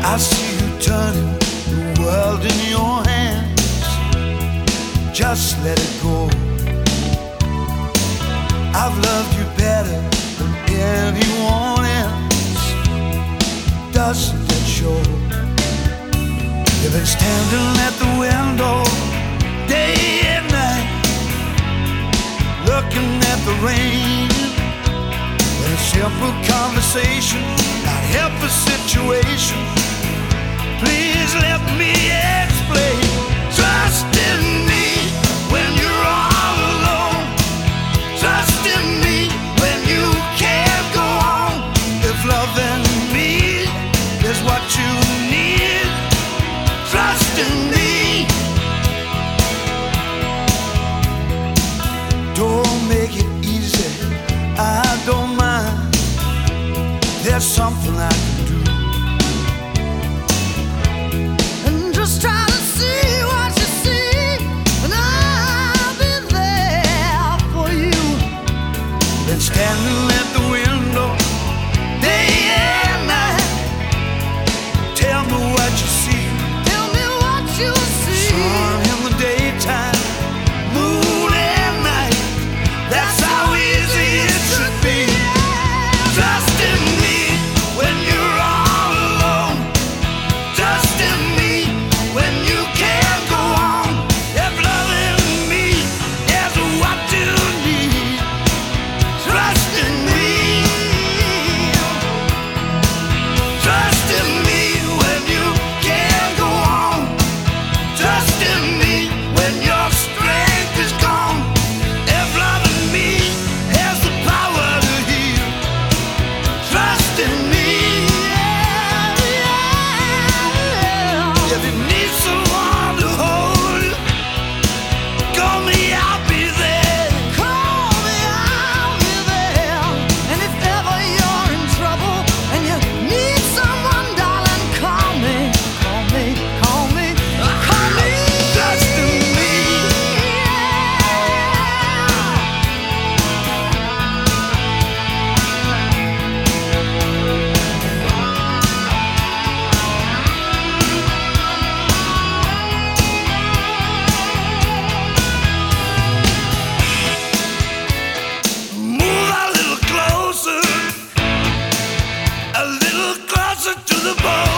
I see you turning the world in your hands. Just let it go. I've loved you better than anyone else. Doesn't it show? You've been standing at the window day and night, looking at the rain. In a simple conversation, not help a situation. Please let me explain. Trust in me when you're all alone. Trust in me when you can't go on. If loving me is what you need, trust in me. Don't make it easy, I don't mind. There's something I can do. And just try to see what you see, and I'll be there for you. Been standing at the window day and night. Tell me what you see. Tell me what you see. Sun in the daytime, moon at night. That's how easy it should be. Trust in me when you're all alone. Trust in me when you can't go on. If loving me is what you need, trust in me. Trust in me when you can't go on. Trust in me when your strength is gone. If loving me has the power to heal, trust in me. If you need someone to hold you, call me, I'll be there. Call me, I'll be there. And if ever you're in trouble and you need someone, darling, call me, call me, call me, call me. Trust in me. Move a little closer to the bone.